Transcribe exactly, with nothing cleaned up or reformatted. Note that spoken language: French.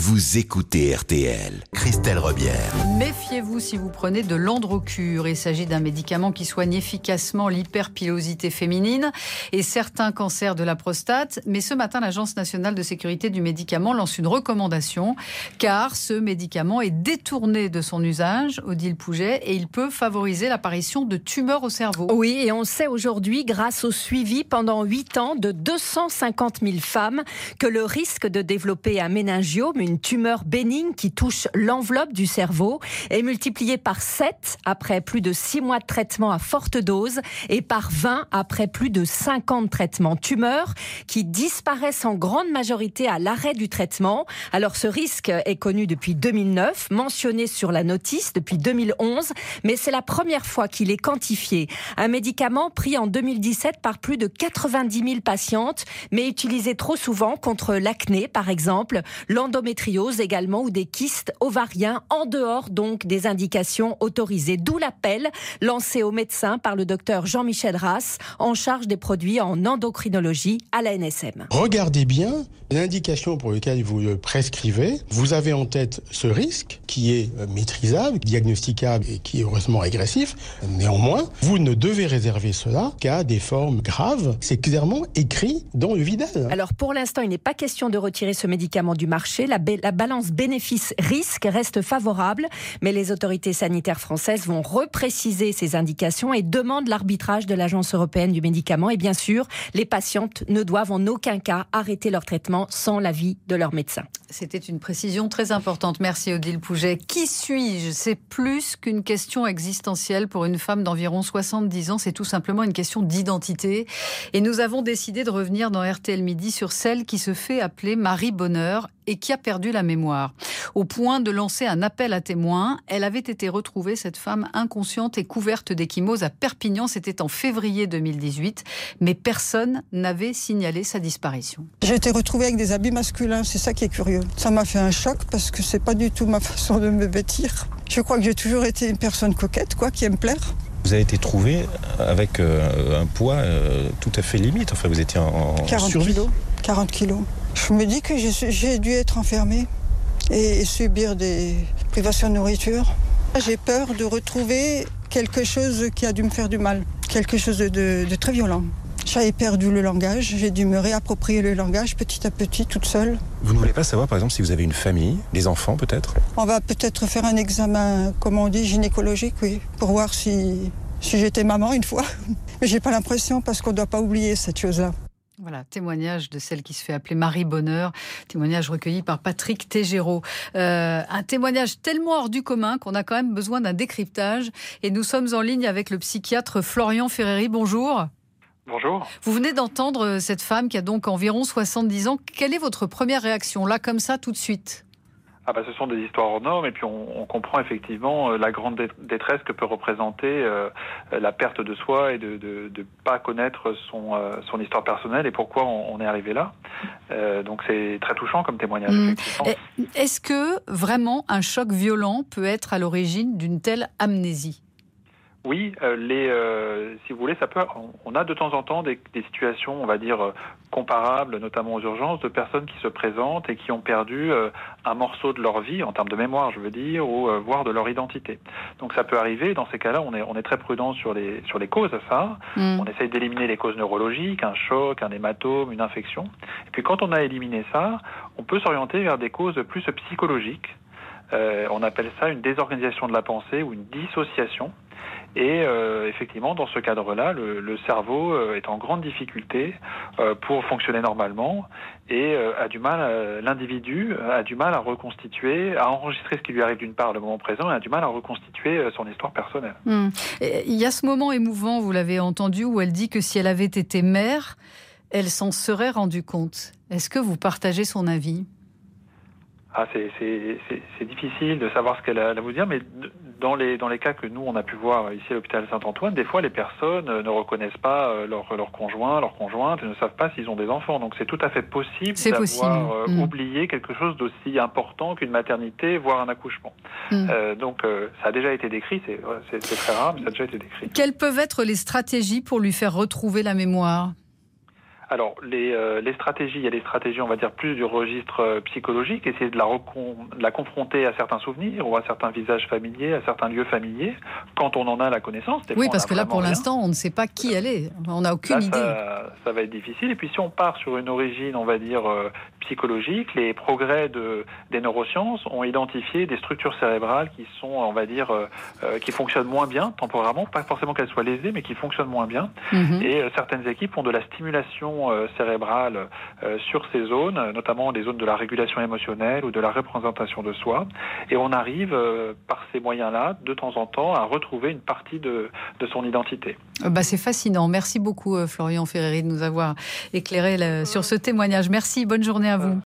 vous écoutez R T L. Christelle Rebière. Méfiez-vous si vous prenez de l'Androcur. Il s'agit d'un médicament qui soigne efficacement l'hyperpilosité féminine et certains cancers de la prostate. Mais ce matin, l'Agence nationale de sécurité du médicament lance une recommandation car ce médicament est détourné de son usage, Odile Pouget, et il peut favoriser l'apparition de tumeurs au cerveau. Oui, et on sait aujourd'hui, grâce au suivi pendant huit ans de deux cent cinquante mille femmes, que le risque de développer un méningiome, une tumeur bénigne qui touche l'enveloppe du cerveau, est multiplié par sept après plus de six mois de traitement à forte dose et par vingt après plus de cinquante traitements. Tumeurs qui disparaissent en grande majorité à l'arrêt du traitement. Alors ce risque est connu depuis deux mille neuf, mentionné sur la notice depuis deux mille onze, mais c'est la première fois qu'il est quantifié. Un médicament pris en deux mille dix-sept par plus de quatre-vingt-dix mille patientes, mais utilisé trop souvent contre l'acné par exemple, l'endométriose également ou des kystes ovariens en dehors donc des indications autorisées. D'où l'appel lancé aux médecins par le docteur Jean-Michel Rasse, en charge des produits en endocrinologie à la N S M. Regardez bien l'indication pour laquelle vous le prescrivez. Vous avez en tête ce risque qui est maîtrisable, diagnosticable et qui est heureusement régressif. Néanmoins, vous ne devez réserver cela qu'à des formes graves. C'est clairement écrit dans le vidal. Alors pour l'instant, il n'est pas question de retirer ce médicament du marché. La, ba- la balance bénéfice-risque reste favorable, mais les autorités sanitaires françaises vont repréciser ces indications et demandent l'arbitrage de l'Agence européenne du médicament. Et bien sûr, les patientes ne doivent en aucun cas arrêter leur traitement sans l'avis de leur médecin. C'était une précision très importante. Merci Odile Pouget. Qui suis-je ? C'est plus qu'une question existentielle pour une femme d'environ soixante-dix ans. C'est tout simplement une question d'identité. Et nous avons décidé de revenir dans R T L Midi sur celle qui se fait appeler Marie Bonheur et qui a perdu la mémoire. Au point de lancer un appel à témoins, elle avait été retrouvée, cette femme inconsciente et couverte d'ecchymose à Perpignan. C'était en février deux mille dix-huit, mais personne n'avait signalé sa disparition. J'ai été retrouvée avec des habits masculins, c'est ça qui est curieux. Ça m'a fait un choc parce que c'est pas du tout ma façon de me vêtir. Je crois que j'ai toujours été une personne coquette, quoi, qui aime plaire. Vous avez été trouvée avec euh, un poids euh, tout à fait limite. Enfin, vous étiez en, en quarante survie. kilos. quarante kilos. Je me dis que j'ai, j'ai dû être enfermée et subir des privations de nourriture. J'ai peur de retrouver quelque chose qui a dû me faire du mal, quelque chose de, de, de très violent. J'avais perdu le langage, j'ai dû me réapproprier le langage petit à petit, toute seule. Vous ne voulez pas savoir, par exemple, si vous avez une famille, des enfants peut-être ? On va peut-être faire un examen, comme on dit, gynécologique, oui, pour voir si, si j'étais maman une fois. Mais j'ai pas l'impression parce qu'on ne doit pas oublier cette chose-là. Voilà, témoignage de celle qui se fait appeler Marie Bonheur, témoignage recueilli par Patrick Tégéraud. Euh, un témoignage tellement hors du commun qu'on a quand même besoin d'un décryptage. Et nous sommes en ligne avec le psychiatre Florian Ferreri. Bonjour. Bonjour. Vous venez d'entendre cette femme qui a donc environ soixante-dix ans. Quelle est votre première réaction, là, comme ça, tout de suite ? Ah bah, ce sont des histoires hors normes et puis on, on comprend effectivement la grande détresse que peut représenter euh, la perte de soi et de ne de, de pas connaître son, euh, son histoire personnelle et pourquoi on, on est arrivé là. Euh, donc c'est très touchant comme témoignage. Mmh. Effectivement. Est-ce que vraiment un choc violent peut être à l'origine d'une telle amnésie ? Oui, euh, les, euh, si vous voulez, ça peut. On a de temps en temps des, des situations, on va dire, euh, comparables, notamment aux urgences, de personnes qui se présentent et qui ont perdu euh, un morceau de leur vie, en termes de mémoire, je veux dire, ou euh, voire de leur identité. Donc ça peut arriver. Dans ces cas-là, on est, on est très prudent sur les, sur les causes à ça. Mmh. On essaye d'éliminer les causes neurologiques, un choc, un hématome, une infection. Et puis quand on a éliminé ça, on peut s'orienter vers des causes plus psychologiques. Euh, on appelle ça une désorganisation de la pensée ou une dissociation. Et euh, effectivement, dans ce cadre-là, le, le cerveau euh, est en grande difficulté euh, pour fonctionner normalement et euh, a du mal, à, l'individu a du mal à reconstituer, à enregistrer ce qui lui arrive d'une part le moment présent et a du mal à reconstituer euh, son histoire personnelle. Mmh. Il y a ce moment émouvant, vous l'avez entendu, où elle dit que si elle avait été mère, elle s'en serait rendue compte. Est-ce que vous partagez son avis ? Ah, c'est, c'est, c'est, c'est difficile de savoir ce qu'elle a à vous dire, mais dans les, dans les cas que nous, on a pu voir ici à l'hôpital Saint-Antoine, des fois, les personnes ne reconnaissent pas leur, leur conjoint, leur conjointe, et ne savent pas s'ils ont des enfants. Donc, c'est tout à fait possible c'est d'avoir possible. Euh, mmh. oublié quelque chose d'aussi important qu'une maternité, voire un accouchement. Mmh. Euh, donc, euh, ça a déjà été décrit, c'est, c'est, c'est très rare, mais ça a déjà été décrit. Quelles peuvent être les stratégies pour lui faire retrouver la mémoire ? Alors, les, euh, les stratégies, il y a des stratégies, on va dire, plus du registre euh, psychologique, essayer de la, recon- de la confronter à certains souvenirs ou à certains visages familiers, à certains lieux familiers, quand on en a la connaissance. Oui, parce que là, pour l'instant, on ne sait pas qui elle est. On n'a aucune là, idée. Ça, ça va être difficile. Et puis, si on part sur une origine, on va dire, euh, psychologique, les progrès de, des neurosciences ont identifié des structures cérébrales qui sont, on va dire, euh, euh, qui fonctionnent moins bien temporairement, pas forcément qu'elles soient lésées, mais qui fonctionnent moins bien. Mm-hmm. Et euh, certaines équipes font de la stimulation euh, cérébrale euh, sur ces zones, notamment des zones de la régulation émotionnelle ou de la représentation de soi. Et on arrive, euh, par ces moyens-là, de temps en temps, à retrouver une partie de, de son identité. Bah, c'est fascinant. Merci beaucoup, Florian Ferreri, de nous avoir éclairé là, sur ce témoignage. Merci, bonne journée à vous.